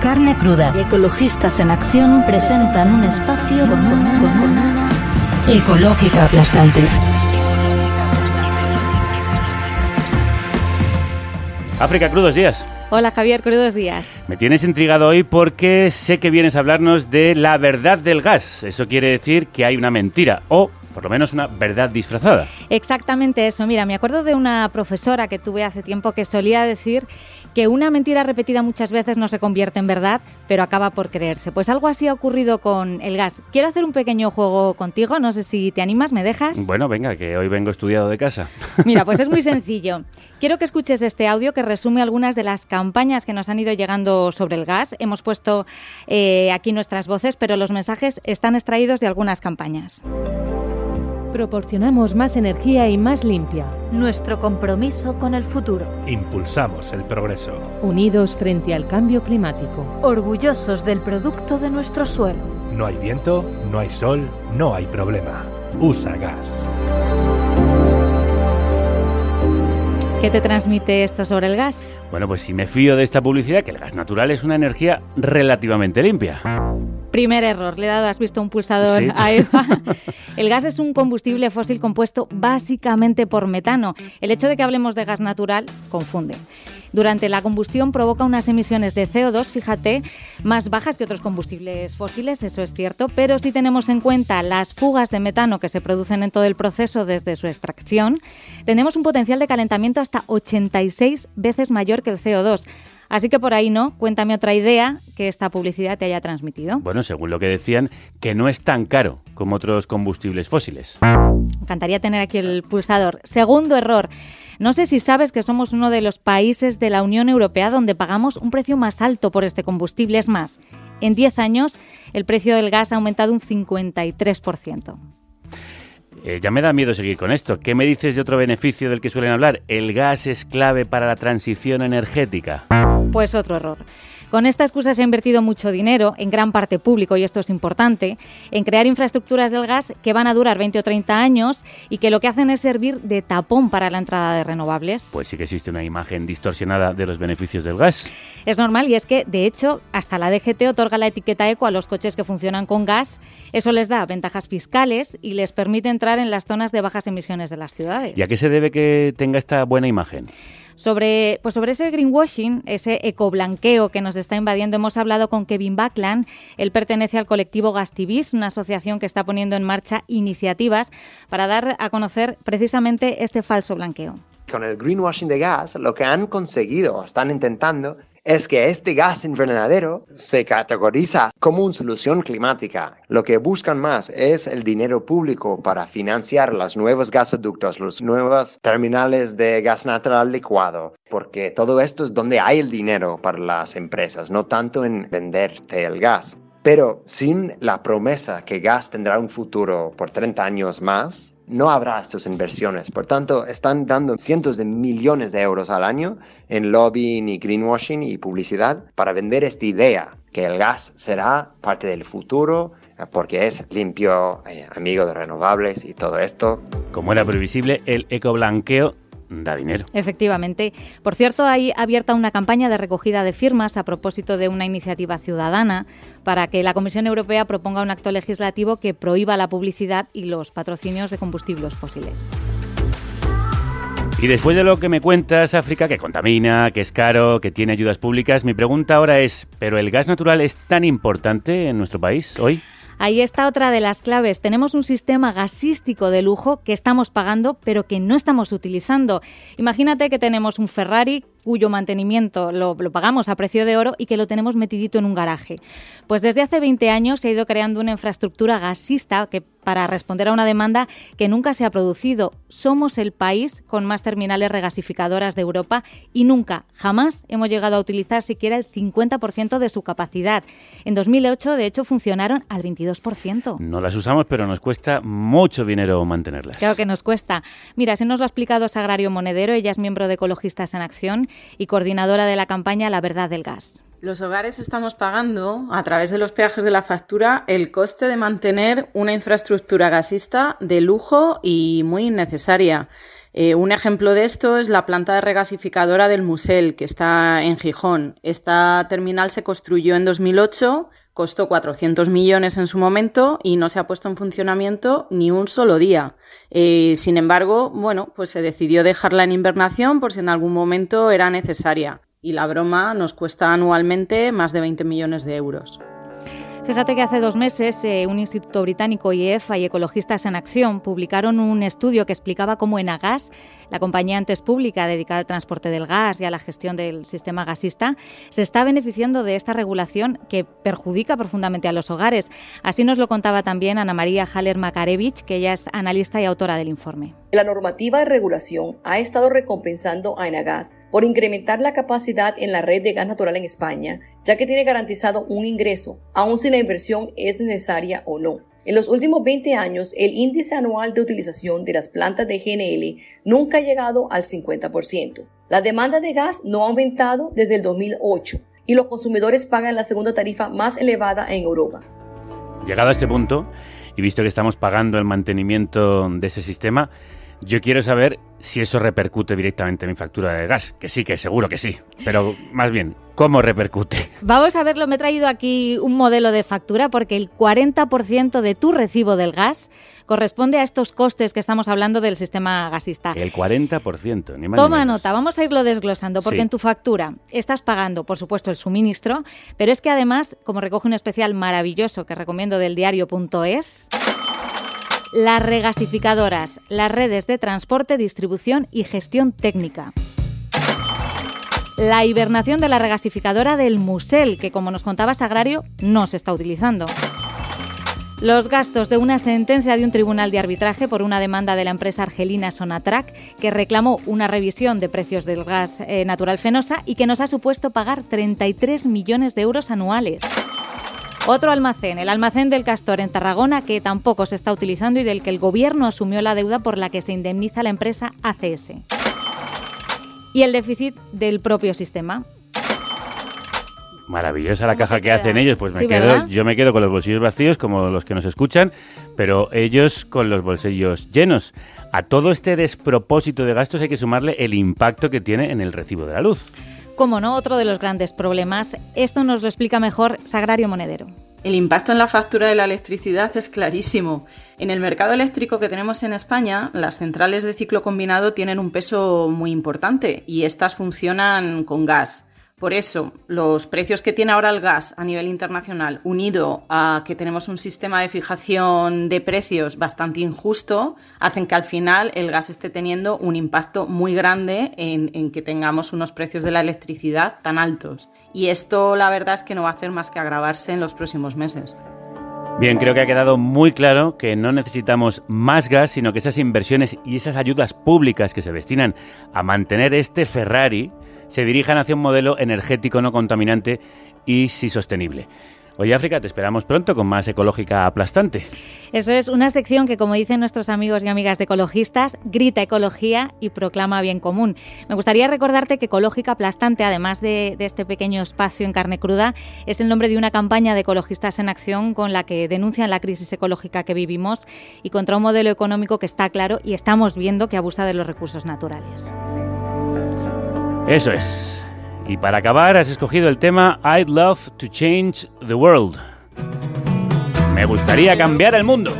Carne Cruda y Ecologistas en Acción presentan un espacio con una ecológica aplastante. África, crudos días. Hola Javier, crudos días. Me tienes intrigado hoy porque sé que vienes a hablarnos de la verdad del gas. Eso quiere decir que hay una mentira o por lo menos una verdad disfrazada. Exactamente eso. Mira, me acuerdo de una profesora que tuve hace tiempo que solía decir que una mentira repetida muchas veces no se convierte en verdad, pero acaba por creerse. Pues algo así ha ocurrido con el gas. Quiero hacer un pequeño juego contigo, no sé si te animas, ¿me dejas? Bueno, venga, que hoy vengo estudiado de casa. Mira, pues es muy sencillo. Quiero que escuches este audio que resume algunas de las campañas que nos han ido llegando sobre el gas. Hemos puesto aquí nuestras voces, pero los mensajes están extraídos de algunas campañas. Proporcionamos más energía y más limpia. Nuestro compromiso con el futuro. Impulsamos el progreso. Unidos frente al cambio climático. Orgullosos del producto de nuestro suelo. No hay viento, no hay sol, no hay problema. Usa gas. ¿Qué te transmite esto sobre el gas? Bueno, pues si me fío de esta publicidad, que el gas natural es una energía relativamente limpia. Primer error, le he dado, has visto un pulsador ¿sí? A Eva. El gas es un combustible fósil compuesto básicamente por metano. El hecho de que hablemos de gas natural confunde. Durante la combustión provoca unas emisiones de CO2, fíjate, más bajas que otros combustibles fósiles, eso es cierto, pero si tenemos en cuenta las fugas de metano que se producen en todo el proceso desde su extracción, tenemos un potencial de calentamiento hasta 86 veces mayor que el CO2. Así que por ahí no, cuéntame otra idea que esta publicidad te haya transmitido. Bueno, según lo que decían, que no es tan caro como otros combustibles fósiles. Me encantaría tener aquí el pulsador. Segundo error. No sé si sabes que somos uno de los países de la Unión Europea donde pagamos un precio más alto por este combustible. Es más, en 10 años el precio del gas ha aumentado un 53%. Ya me da miedo seguir con esto. ¿Qué me dices de otro beneficio del que suelen hablar? ¿El gas es clave para la transición energética? Pues otro error. Con esta excusa se ha invertido mucho dinero, en gran parte público, y esto es importante, en crear infraestructuras del gas que van a durar 20 o 30 años y que lo que hacen es servir de tapón para la entrada de renovables. Pues sí que existe una imagen distorsionada de los beneficios del gas. Es normal y es que, de hecho, hasta la DGT otorga la etiqueta eco a los coches que funcionan con gas. Eso les da ventajas fiscales y les permite entrar en las zonas de bajas emisiones de las ciudades. ¿Y a qué se debe que tenga esta buena imagen? Sobre ese greenwashing, ese ecoblanqueo que nos está invadiendo, hemos hablado con Kevin Buckland. Él pertenece al colectivo Gastivis, una asociación que está poniendo en marcha iniciativas para dar a conocer precisamente este falso blanqueo. Con el greenwashing de gas, lo que han conseguido, están intentando, es que este gas invernadero se categoriza como una solución climática. Lo que buscan más es el dinero público para financiar los nuevos gasoductos, los nuevos terminales de gas natural licuado, porque todo esto es donde hay el dinero para las empresas, no tanto en venderte el gas. Pero sin la promesa que gas tendrá un futuro por 30 años más, no habrá estas inversiones. Por tanto, están dando cientos de millones de euros al año en lobbying y greenwashing y publicidad para vender esta idea que el gas será parte del futuro porque es limpio, amigo de renovables y todo esto. Como era previsible, el ecoblanqueo da dinero. Efectivamente. Por cierto, hay abierta una campaña de recogida de firmas a propósito de una iniciativa ciudadana para que la Comisión Europea proponga un acto legislativo que prohíba la publicidad y los patrocinios de combustibles fósiles. Y después de lo que me cuentas, África, que contamina, que es caro, que tiene ayudas públicas, mi pregunta ahora es, ¿pero el gas natural es tan importante en nuestro país hoy? Ahí está otra de las claves. Tenemos un sistema gasístico de lujo que estamos pagando, pero que no estamos utilizando. Imagínate que tenemos un Ferrari cuyo mantenimiento lo pagamos a precio de oro y que lo tenemos metidito en un garaje. Pues desde hace 20 años se ha ido creando una infraestructura gasista para responder a una demanda que nunca se ha producido. Somos el país con más terminales regasificadoras de Europa y nunca, jamás hemos llegado a utilizar siquiera el 50% de su capacidad. En 2008, de hecho, funcionaron al 22%. No las usamos, pero nos cuesta mucho dinero mantenerlas. Claro que nos cuesta. Mira, así nos lo ha explicado Sagrario Monedero. Ella es miembro de Ecologistas en Acción y coordinadora de la campaña La Verdad del Gas. Los hogares estamos pagando, a través de los peajes de la factura, el coste de mantener una infraestructura gasista de lujo y muy innecesaria. Un ejemplo de esto es la planta regasificadora del Musel, que está en Gijón. Esta terminal se construyó en 2008, costó 400 millones en su momento y no se ha puesto en funcionamiento ni un solo día. Sin embargo, pues se decidió dejarla en hibernación por si en algún momento era necesaria. Y la broma nos cuesta anualmente más de 20 millones de euros. Fíjate que hace 2 meses un instituto británico, IEFA, y Ecologistas en Acción publicaron un estudio que explicaba cómo Enagas, la compañía antes pública dedicada al transporte del gas y a la gestión del sistema gasista, se está beneficiando de esta regulación que perjudica profundamente a los hogares. Así nos lo contaba también Ana María Haller-Makarevich, que ella es analista y autora del informe. La normativa de regulación ha estado recompensando a Enagas por incrementar la capacidad en la red de gas natural en España, ya que tiene garantizado un ingreso, aun si la inversión es necesaria o no. En los últimos 20 años, el índice anual de utilización de las plantas de GNL nunca ha llegado al 50%. La demanda de gas no ha aumentado desde el 2008 y los consumidores pagan la segunda tarifa más elevada en Europa. Llegado a este punto, y visto que estamos pagando el mantenimiento de ese sistema, yo quiero saber si eso repercute directamente en mi factura de gas, que sí, que seguro que sí, pero más bien, ¿cómo repercute? Vamos a verlo, me he traído aquí un modelo de factura porque el 40% de tu recibo del gas corresponde a estos costes que estamos hablando del sistema gasista. El 40%, ni más Toma ni menos. nota, vamos a irlo desglosando, porque Sí. En tu factura estás pagando, por supuesto, el suministro, pero es que además, como recoge un especial maravilloso que recomiendo del diario.es, las regasificadoras, las redes de transporte, distribución y gestión técnica. La hibernación de la regasificadora del Musel, que como nos contaba Sagrario, no se está utilizando. Los gastos de una sentencia de un tribunal de arbitraje por una demanda de la empresa argelina Sonatrach, que reclamó una revisión de precios del gas natural Fenosa y que nos ha supuesto pagar 33 millones de euros anuales. Otro almacén, el almacén del Castor en Tarragona, que tampoco se está utilizando y del que el gobierno asumió la deuda por la que se indemniza la empresa ACS. Y el déficit del propio sistema. Maravillosa la caja que quedas? hacen ellos, pues Sí, ¿verdad? yo me quedo con los bolsillos vacíos, como los que nos escuchan, pero ellos con los bolsillos llenos. A todo este despropósito de gastos hay que sumarle el impacto que tiene en el recibo de la luz. Cómo no, otro de los grandes problemas. Esto nos lo explica mejor Sagrario Monedero. El impacto en la factura de la electricidad es clarísimo. En el mercado eléctrico que tenemos en España, las centrales de ciclo combinado tienen un peso muy importante y estas funcionan con gas. Por eso, los precios que tiene ahora el gas a nivel internacional, unido a que tenemos un sistema de fijación de precios bastante injusto, hacen que al final el gas esté teniendo un impacto muy grande en que tengamos unos precios de la electricidad tan altos. Y esto, la verdad, es que no va a hacer más que agravarse en los próximos meses. Bien, creo que ha quedado muy claro que no necesitamos más gas, sino que esas inversiones y esas ayudas públicas que se destinan a mantener este Ferrari se dirijan hacia un modelo energético no contaminante y sí sostenible. Oye, África, te esperamos pronto con más Ecológica Aplastante. Eso es una sección que, como dicen nuestros amigos y amigas de Ecologistas, grita ecología y proclama bien común. Me gustaría recordarte que Ecológica Aplastante, además de este pequeño espacio en carne cruda, es el nombre de una campaña de Ecologistas en Acción con la que denuncian la crisis ecológica que vivimos y contra un modelo económico que está claro y estamos viendo que abusa de los recursos naturales. Eso es. Y para acabar, has escogido el tema I'd Love to Change the World. Me gustaría cambiar el mundo.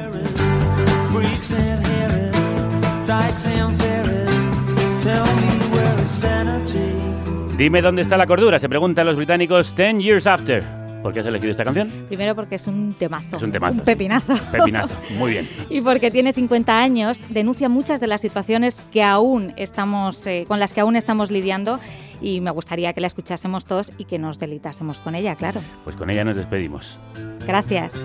Dime dónde está la cordura, se preguntan los británicos 10 years after. ¿Por qué has elegido esta canción? Primero porque es un temazo. Es un temazo. Un pepinazo. Pepinazo, muy bien. Y porque tiene 50 años, denuncia muchas de las situaciones que aún estamos, con las que aún estamos lidiando, y me gustaría que la escuchásemos todos y que nos deleitásemos con ella, claro. Pues con ella nos despedimos. Gracias.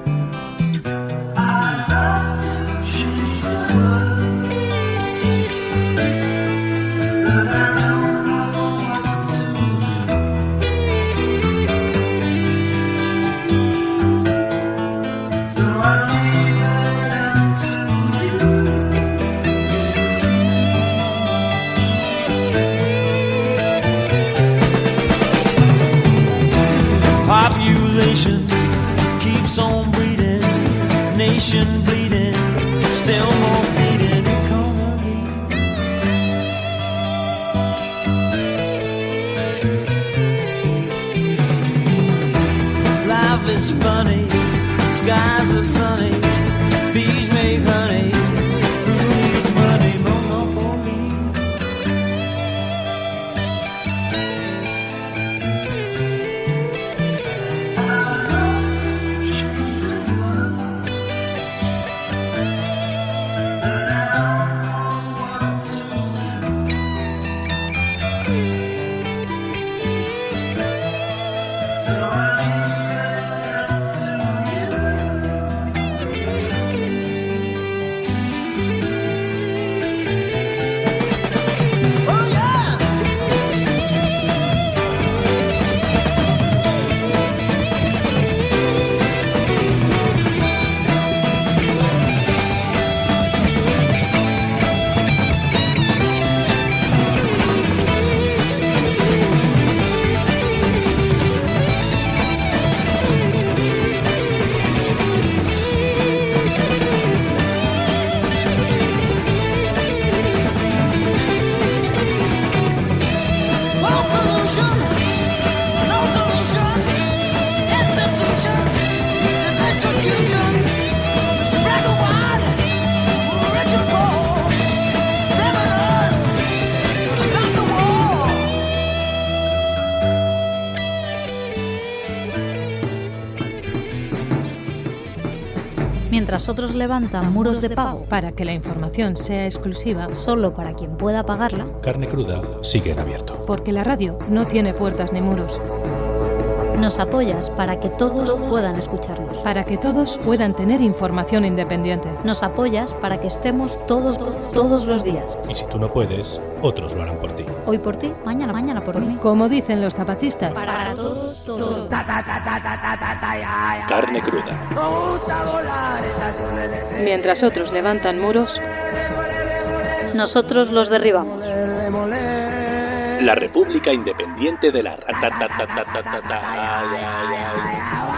Population keeps on breeding, nation bleeding, still more bleeding economy. is funny, skies are sunny, bees make honey. Who needs money? Monopoly. Mientras otros levantan muros de pago Para que la información sea exclusiva, solo para quien pueda pagarla, Carne Cruda sigue en abierto. porque la radio no tiene puertas ni muros, nos apoyas para que todos puedan escucharnos. para que todos puedan tener información independiente. Nos apoyas para que estemos todos los días. Y si tú no puedes, otros lo harán por ti. Hoy por ti, mañana por mí. Como dicen los zapatistas, Para todos, todo. Carne Cruda. Mientras otros levantan muros, nosotros los derribamos. La República Independiente de la Ratatatatata.